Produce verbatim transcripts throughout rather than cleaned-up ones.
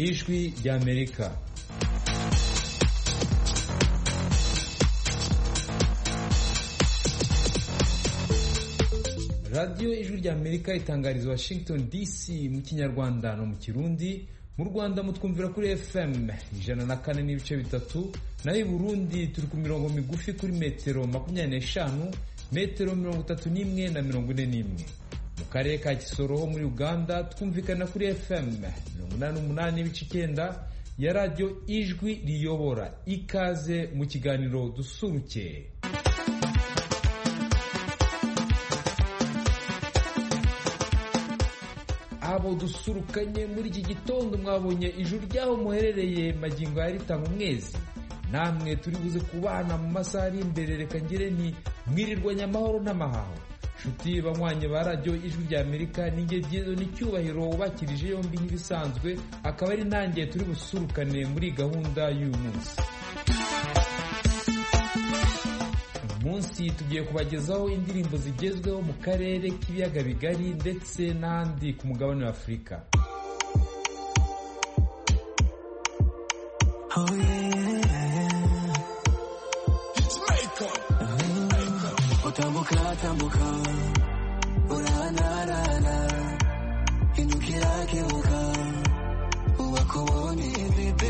ijwi ry'Amerika. Radio ijwi ry'Amerika itangariza Washington D C mu Kinyarwanda no mu Kirundi. Mu Rwanda mutwumvira kuri F M ijana na kane n'ibice bitatu, naho i Burundi turi ku mirongo migufi kuri metero makumyabiri n'eshanu, metero mirongo itatu n'imwe na mirongo ine n'imwe. Mu karere ka Kisoro ho muri Uganda twumvikana kuri F M mirongo inani n'umunani n'ibice icyenda ya Radio Ijwi Riyobora. Ikaze mu kiganiro dusuruke. Abo dusurukanye muri iki gitondo mwabonye ijuru ryaho muherereye magingo ya ritanga umwezi. Namwe turi buze kubana mu masaha ari imbere, reka ngire nti mwirirwanya amahoro n'amahaho. Shuti banywanyi ba Radio Ijwi ry'Amerika, ninge byizo n'icyubahiro wubakirije yombi nk'ibisanzwe, akaba ari nanjye turi busurukane muri gahunda y'uyu munsi. Munsi tugiye kubagezaho indirimbo zigezweho mu karere k'ibiyaga bigari ndetse n'andi ku mugabane wa Afurika. Oh yeah, utambuka tambuka uranarana indukira kebuka ubakubonye bebe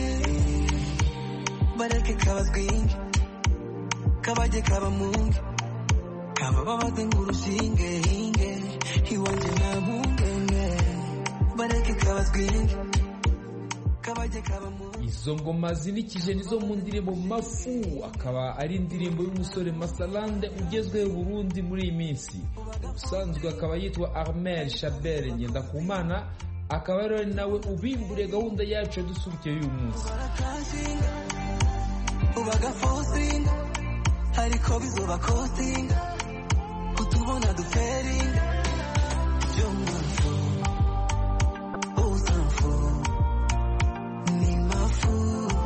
bareke kabazwingi kabaje kaba mungi kaba babaze ngurushinge hinge iwanje na mungenge bareke kabazwingi kabaje kaba mungi. Izo ngoma zinikije nizo mu ndirimbo Mafu, akaba ari indirimbo y'umusore Masalande ugezweho Burundi muri iyi minsi. Ubusanzwe akaba yitwa Armel Shabel Ngendakumana, akaba rero nawe ubimbure gahunda yacu dusurukiye uyu munsi. Ubaga forcing hariko bizoba costing kutubona dufering jomafo usanfo ni mafu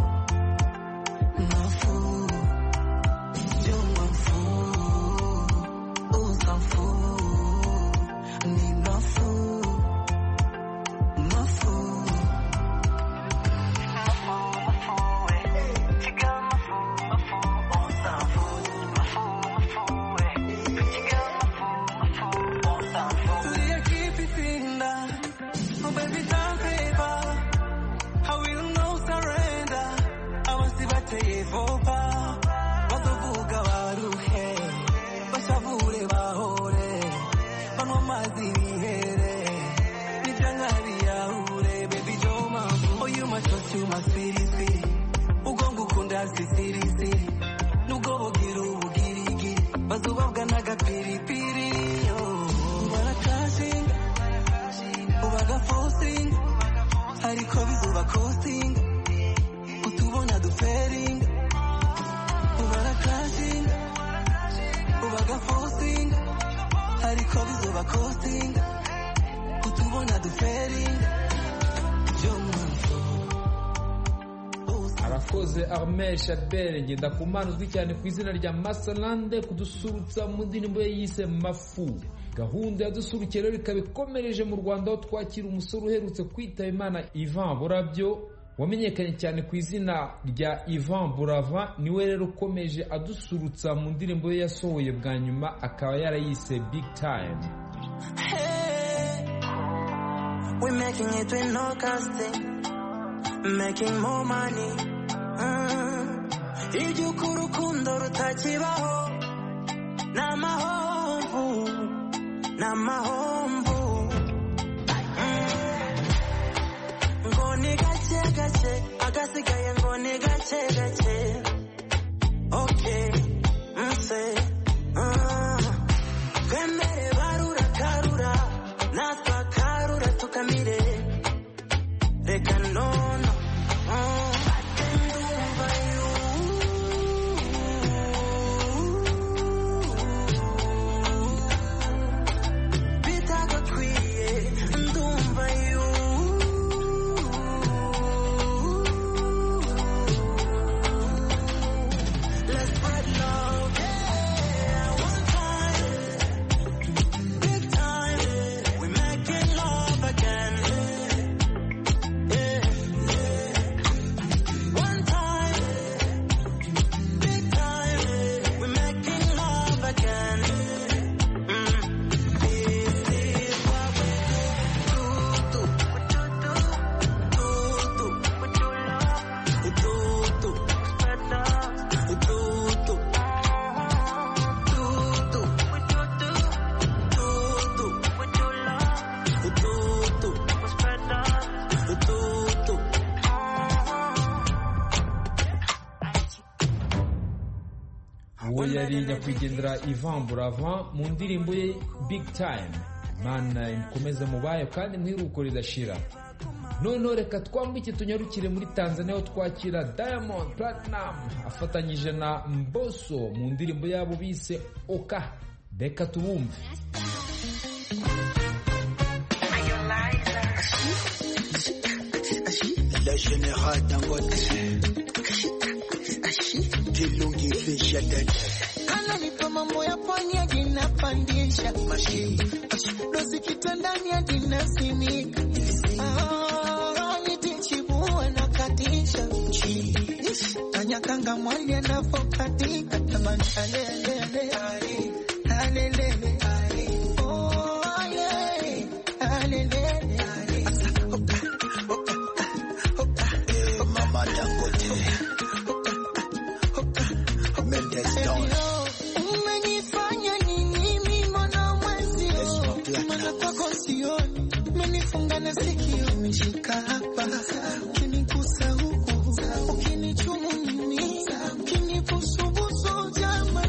mafu jomafo usanfo ni mafu mafu Arakoze Armel Shabel Ngendakumana uzwi cyane ku izina rya Masalande kudusurutsa mu ndirimbo ye yise Mafu. Gahunda ya dusuruke rero ikaba ikomereje mu Rwanda aho twakira umusore uherutse kwitaba Imana Ivan Burabyo, wamenyekanye cyane ku izina rya Ivan Burava. Niwe rero ukomeje adusurutsa mu ndirimbo ye yasohoye bwa nyuma, akaba yarayise Big Time. Hey, we making it with no casting, making more money. Ibyo kurukundo rutakibaho n'amahomvu n'amahomvu ngo ni gake gake agasigaye ngo ni gake gake. Okay mse kwemere barura karura natwa karura tukamire reka nono uwo yari nyakwigendera Ivan Buravan mu ndirimbo ye Big Time. Mana imukomeze mubayo kandi mwiruko ridashira. Noneho reka twambuke tunyarukire muri Tanzania aho twakira Diamond Platinum afatanyije na Mbosso mu ndirimbo yabo bise Oka. Reka tubumve. La générale Dangote Dilungi fisha dada Kana nipa mambo ya pwani ya jina pandisha Mashi Dozi kitandani ya jina simika Ah, nitichibuwa na katisha Tanya kanga mwali ya nafokatika Tamani alelele Alelele Oh, alele Alelele Umenifanya nini mimi na mwezi Mana kwako sioni Umenifunga na sikio Umeshika hapa Ukinigusa huku Ukinichumu mimi Ukinibusubusu jama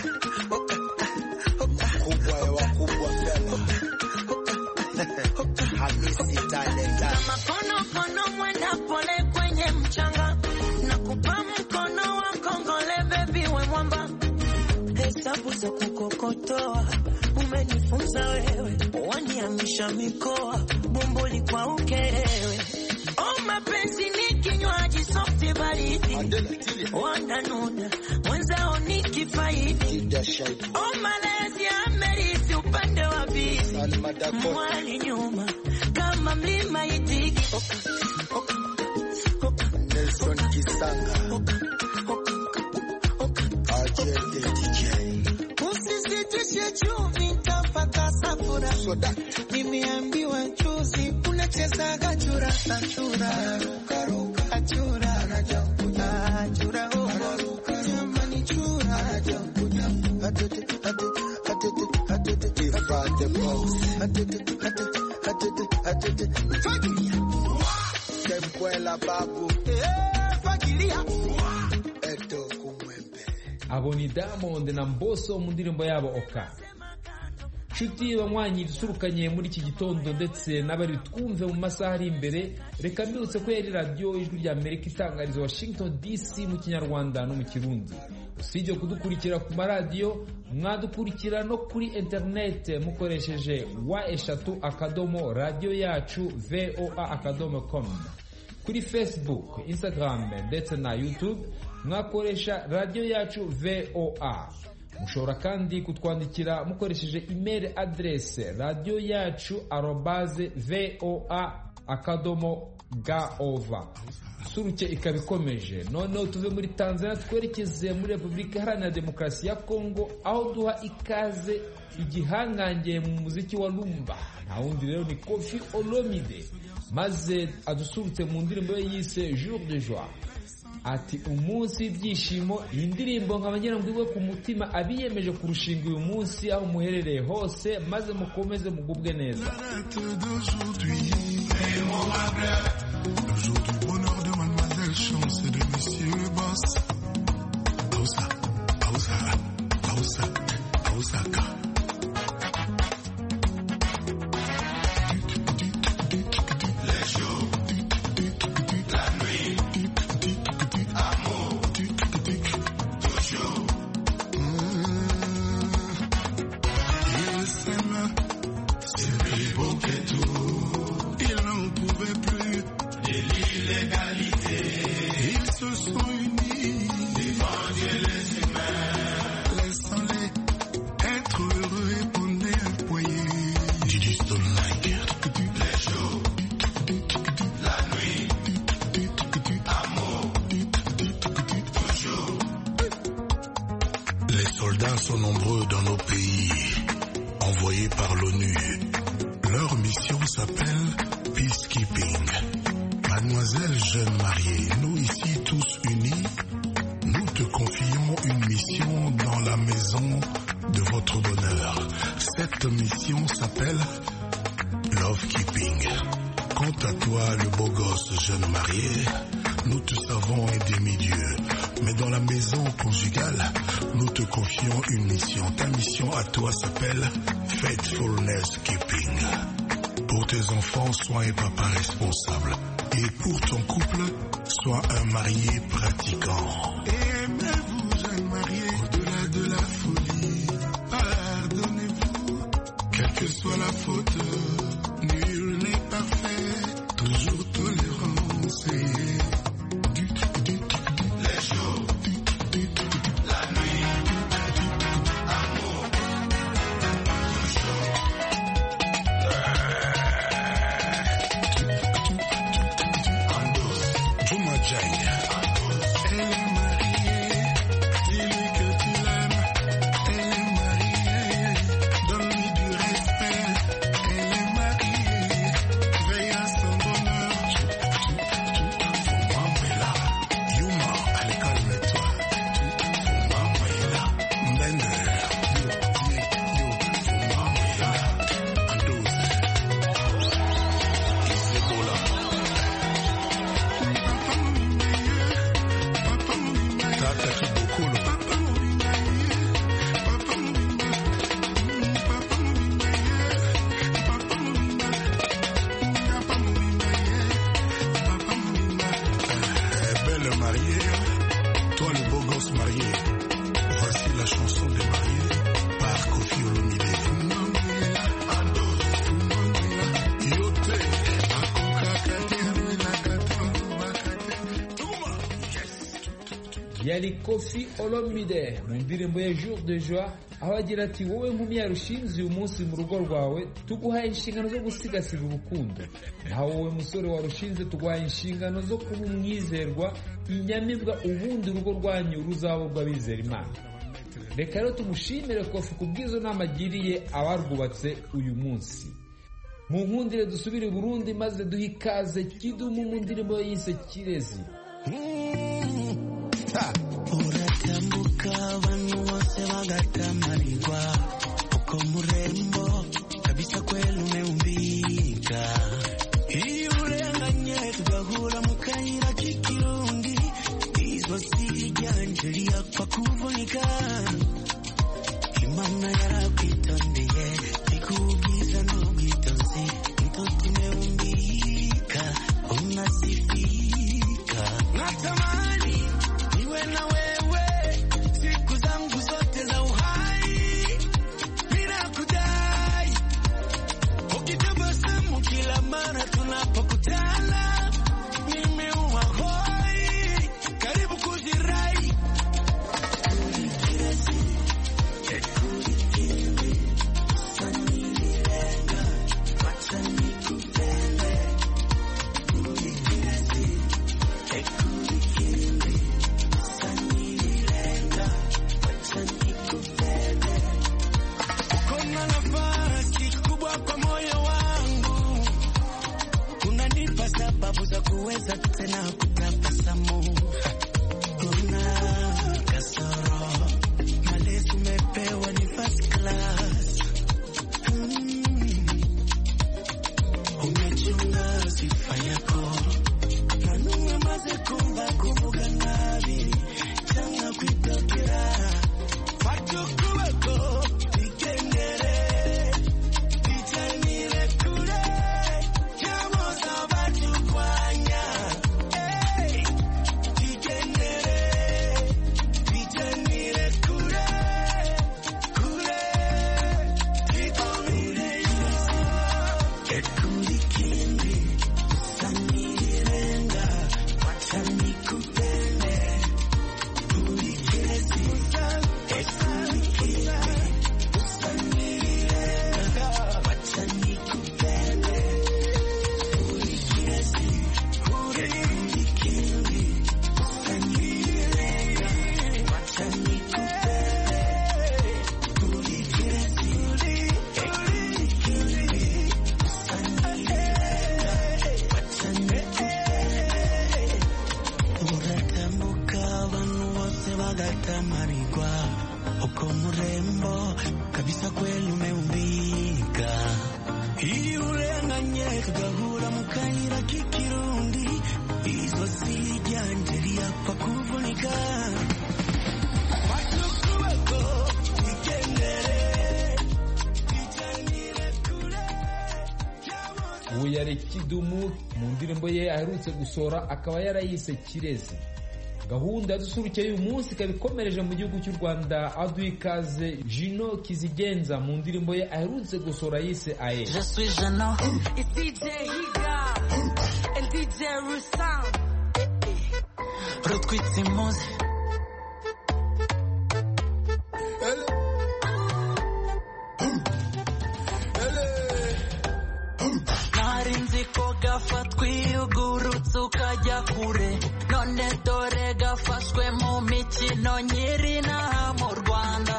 Kubwa ya wakubwa fela Hamisi talenta Kama kono kono mwenda pole kwenye mchanga Nakupa mkono wa kongole baby we mwamba Hesabu za kukokotoa umenifunza wewe waniamisha mikoa bumbuli kwa ukerewe oh mapenzi ni kinywaji soft baridi wananuna mwenzao ni kifaidi oh malezi amerisi upande wa bizi mwali nyuma kama mlima itiki Nelson Kisanga Usisitishe chumi tafaka safura Soda Nimeambiwa chuzi Unacheza gachura Achura Ruka Achura Achura Achura Jamani chura Achura Atete Atete Atete Atete Ifate Box Atete Atete Atete Atete Fagilia Temkwela babu Eh Fagilia Eto abo ni Diamond na Mbosso mu ndirimbo yabo Oka. Nshuti banywanyi dusurukanye muri iki gitondo ndetse n'abari twumve mu masaha ari imbere reka mbibutse ko yari radio ijwi rya Amerika itangariza Washington D C mu Kinyarwanda no mu Kirundi. Usibye kudukurikira ku maradiyo mwadukurikira no kuri internet mukoresheje wa eshatu akadomo radio yacu voa akadomo com, kuri Facebook, Instagram ndetse na YouTube mwakoresha radio yacu V O A. Mushobora kandi kutwandikira mukoresheje email address radio yacu arobase voa akadomo gaova. Suruke ikabikomeje. Noneho tuve muri Tanzania twerekeze muri Republika Iharanira Demokarasi ya Kongo aho duha ikaze igihangange mu muziki wa rumba. Nta wundi rero ni Koffi Olomide maze adusurutse mu ndirimbo ye yise Jour de Joie. Ati umunsi w'ibyishimo, iyi ndirimbo nkabagera mbwiwe ku mutima abiyemeje kurushinga uyu munsi aho muherereye hose maze mukomeze mugubwe neza. Le jour du bonheur de mademoiselle Chance et de monsieur Boss. Pausa, pausa, pausa, pausaka. Les jours, la nuit, amour, toujours. Il s'aime, c'est plus beau que tout. Il n'en pouvait plus de l'illégalité. Ils se sont unis devant Dieu les humains. Laissons-les être heureux et fonder un foyer. Did you still like it? Les jours, la nuit, amour, toujours. Les soldats sont nombreux dans nos pays, envoyés par l'ONU. Leur mission s'appelle Peacekeeping. Mademoiselle jeune mariée, nous ici tous unis, nous te confions une mission dans la maison de votre bonheur. Cette mission s'appelle Love Keeping. Quant à toi, le beau gosse jeune marié, nous te savons un demi-dieu. Mais dans la maison conjugale, nous te une mission. Ta mission à toi s'appelle Faithfulness Keeping. Pour tes enfants, sois un papa responsable. Et pour ton couple, sois un marié pratiquant. Aimez-vous, jeunes mariés, au-delà de la folie. Pardonnez-vous, quelle que soit la faute. Nul n'est parfait, toujours tolérance. Et du, du, du, les jours, du, du, du, la nuit, amour, toujours. Juma Jai, elle est mariée, dis-lui que tu l'aimes. Elle est mariée, donne-lui du respect. Elle est mariée, veille à son bonheur. Fumamela, Yuma, allez calme-toi. Fumamela, Mbende, yo, yo, yo, Fumamela, Andoze, Isebola. Tata Kibokolo. Belle mariée, toi le beau gosse marié. Voici la chanson des mariés par Koffi Olomide. Yote, yari Koffi Olomide mu ndirimbo ya Jour de Joie, aho agira ati wowe nkumi yarushinze uyu munsi mu rugo rwawe tuguhaye inshingano zo gusigasira urukundo, naho wowe musore warushinze tuguhaye inshingano zo kuba umwizerwa, inyamibwa, ubundi urugo rwanyu ruzaba urw'abizera Imana. Reka rero tumushimire Koffi ku bw'izo nama agiriye abarwubatse uyu munsi. Mu nkundire dusubire i Burundi maze duhe ikaze Kidumu mu ndirimbo yise Kirezi. Uratambuka abantu bose bagatamarirwa uko murembo kabisa kweli umeumbika. Iyo urenganye tugahura mu kayira k'ikirundi, izo si ryanje riyapfa kuvunika. Imana yarakwitondeye ikubwiza n'ubwitonzi, mtoto umeumbika unasifika. Natamani niwe na wewe siku zangu zote za uhai, bila kudai. Ukitabasamu kila mara tunapokutana, mimi huwa hoi, karibu kuzirai. Ukona nafasi kubwa kwa moyo wangu, unanipa sababu za kuweza tena kutabasamu. Kuna kasoro, malezi umepewa ni first class. Mm. Umechunga sifa yako, nanunga maze kumba kuvuga nabi, changa kwitokera watuku wako ikendere, ichanire kure chamo sabatu kwanya. Hey, ikendere, ichanire kure kure itonire ekuri kindi sanirenga wachani kupende kuri kezi ekuri kindi sanirenga wachani kupende kuri kezi kuri kindi sanirenga wachani kupende kuri kezi ekuri kindi uratambuka abantu bose bagatamarirwa uko murembo kabisa kweli umeumbika. Iyo urenganye tugahura mu kayira k'ikirundi, izo si ryanje riyapfa kuvunika. Watuku wako cyane Kidumu mu ndirimbo ye aherutse gusohora akaba yarayise Kirezi. Gahunda dusurukeye uyu munsi kabikomereje mu gihugu cy'u Rwanda aduha ikaze Juno Kizigenza mu ndirimbo ye aherutse gusohora yise Aye. Je suis Juno, it's D J Higa and D J Rusam. Rutwitsi muzi narinzi ko gafatwa iyugurutse ukajya kure, none dore gafashwe mu mikino nyiri n'aha mu Rwanda.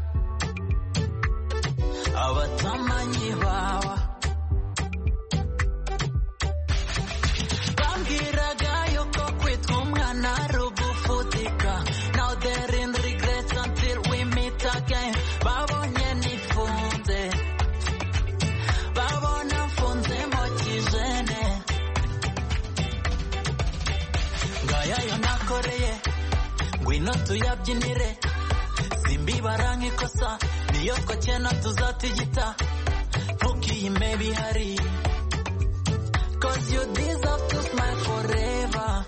Abatamanyi bawa bambwiraga yuko kwitwa umwana ari ugufutika. Now they're in regrets until we meet again. Babonye nifunze, babona mfunze mo kijene. Ngaya yo nakoreye ngwino tuyabyinire, simbibara nk'ikosa niyo twakena tuzatigita. Ntukiyime bihari, cause you deserve to smile forever.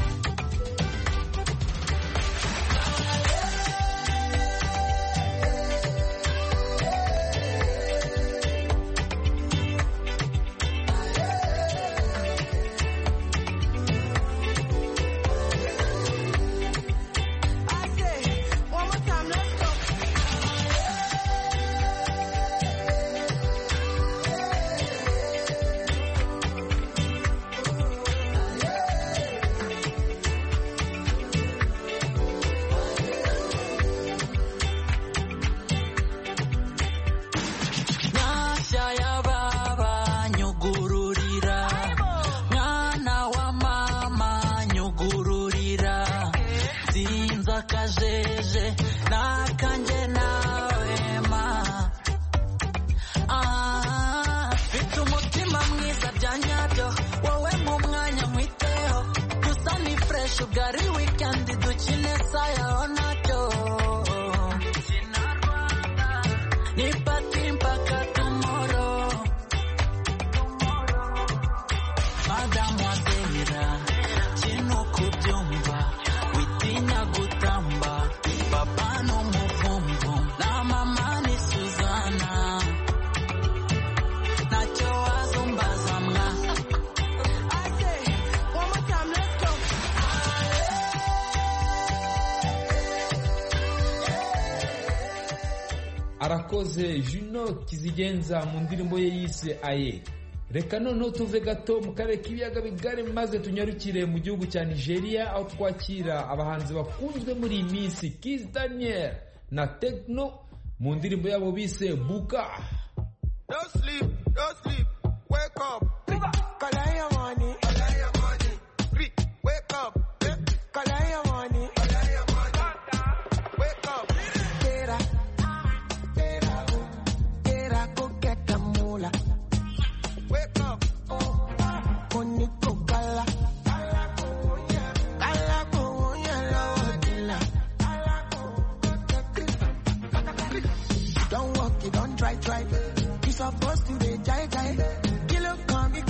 Arakoze Juno Kizigenza mu ndirimbo ye yise Aye. Reka noneho tuve gato mu karere k'ibiyaga bigari maze tunyarukire mu gihugu cya Nigeria aho twakira abahanzi bakunzwe muri iyi minsi Kiss Daniel na Tekno mu ndirimbo yabo bise Buka. Don't sleep, don't sleep, wake up. Call your money, call your money. Wake up, call your money, call your money. Wake up. Tera, tera, tera, go get the moolah. Wake up. Koni kokala, kala konya, kala konya lodila. Don't walk it, don't try, try. You supposed to be jai jai. Kilo come,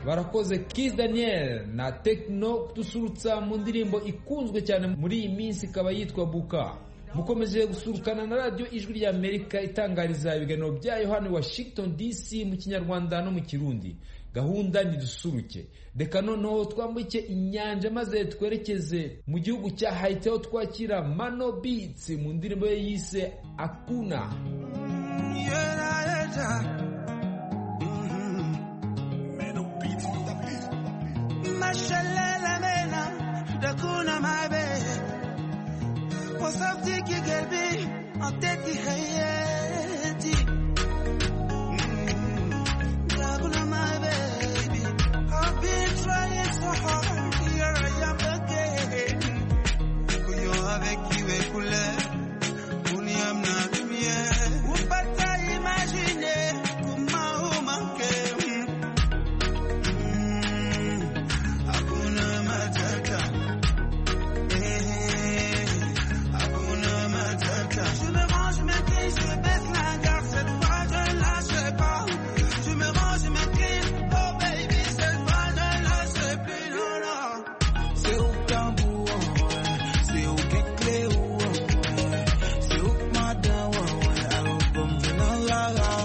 barakoze Kiss Daniel na Tekno kudusurutsa mu ndirimbo ikunzwe cyane muri iyi minsi ikaba yitwa Buka. Mukomeje gusurukana na radio Ijwi rya Amerika itangariza ibiganiro byayo hano Washington D C mu Kinyarwanda no mu Kirundi. Gahunda ni dusuruke. Reka noneho twambuke inyanja maze twerekeze mu gihugu cya Haiti aho twakira Mano Beats mu ndirimbo ye yise Akuna. Mashallah mena dakuna mabe wasafti ki qalbi atati hayati dakuna mabe I've been trying so hard here I am again kuyo avec qui ve couler uni amna lumière vous pas imaginer comment vous manquez. Je me range, je m'écris, je baisse la garde. Cette fois je ne lâche pas. Je me range, je m'écris. Oh baby, cette fois je ne lâche plus. Non, non. C'est au tambour, c'est au clé, c'est au madame, alors comme je n'en la la.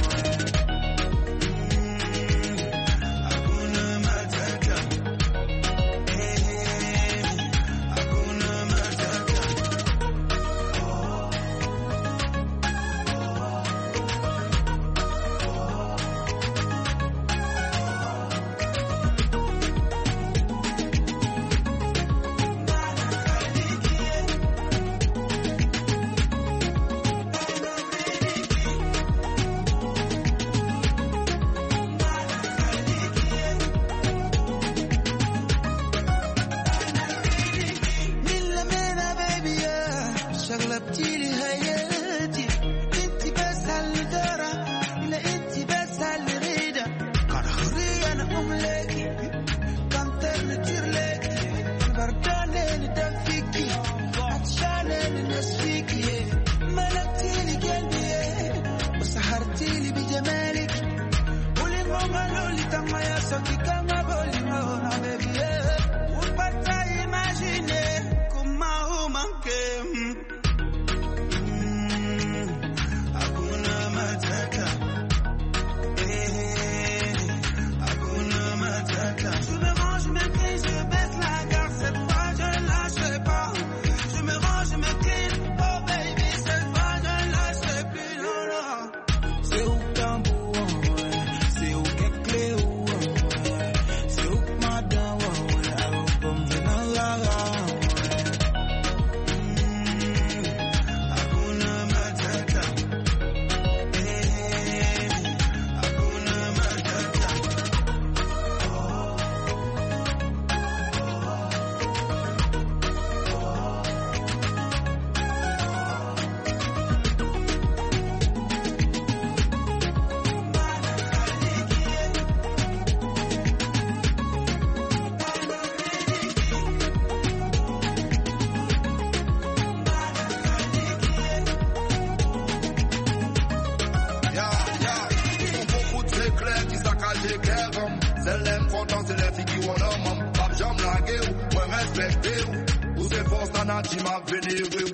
Hakuna matata. Hakuna matata. C'est l'important, c'est les filles qui ont l'homme. Pape j'aime la gueule, ouais respectez vous. Vous c'est force à nati m'a vénéré.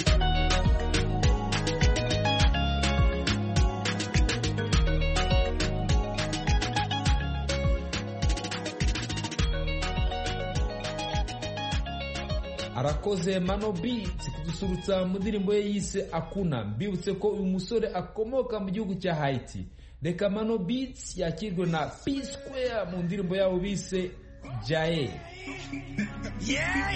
Arakoze Mano Beats kudusurutsa mu ndirimbo ye yise Akuna. Mbibutse ko uyu musore akomoka mu gihugu cya Haiti. Reka Mano Beats yakirwe na P Square mu ndirimbo yabo bise Jaye. Yeah,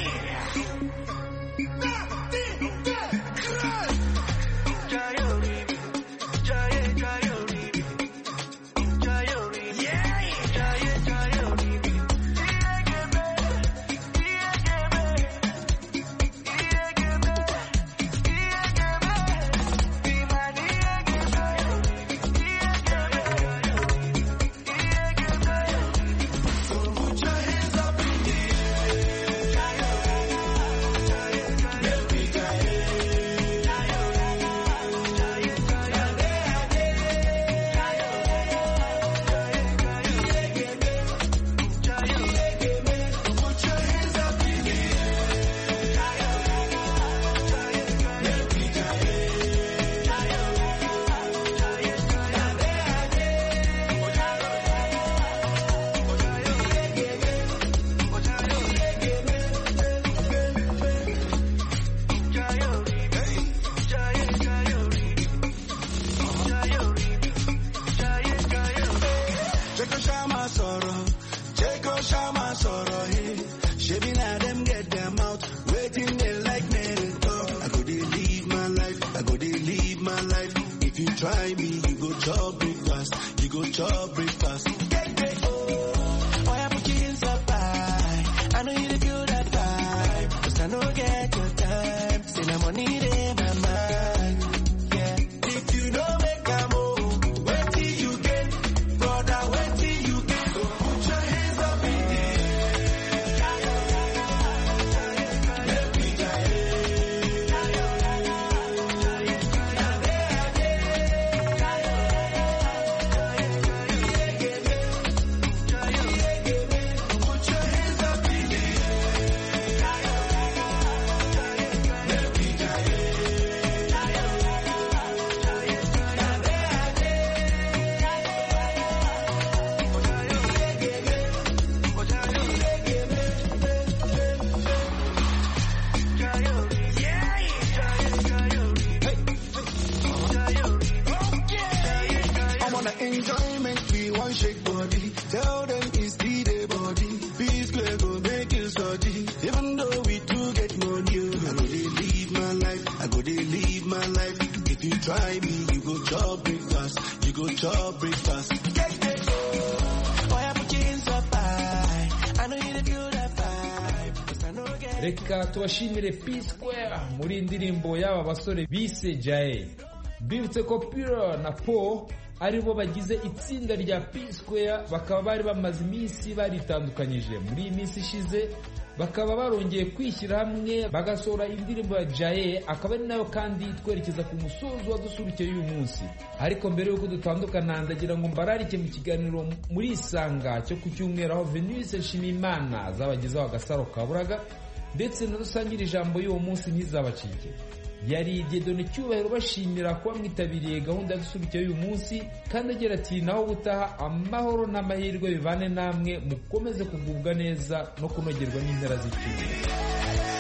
chop breakfast. Oh, I put you inside by. I know you feel that vibe. Cause I know get your time. Say the money in my mind. Yeah. If you don't make a move, wait till you get. Brother, wait till you get. So put your hands up in the enjoyment, we want shake body. Tell them it's the body. Peace Square go make you study. Even though we do get money, I go they live my life. I go they live my life. If you try me, you go chop breakfast. You go chop breakfast. Reka tubashimire P Square muri indirimbo y'aba basore bise Jae. Bibutse ko Pure na Po aribo bagize itsinda rya P Square, bakaba bari bamaze iminsi baritandukanyije. Muri iyi minsi ishize bakaba barongeye kwishyira hamwe bagasohora indirimbo ya Jae, akaba ari nayo kandi twerekeza ku musozo wa dusurukeye uyu munsi. Ariko mbere yuko dutandukana ndagira ngo mbararike mu kiganiro muri Isanga cyo ku cyumweru aho Venus Nshimiyimana zabagezaho agasaro kaburaga ndetse na rusangira ijambo y'uwo munsi ntizabacike. Yari Dieudonné Cyubahiro bashimira kuba mwitabiriye gahunda dusurukeye uyu munsi, kandi agira ati naho gutaha amahoro n'amahirwe bivane namwe, mukomeze kugubwa neza no kunogerwa n'impera z'icyumweru.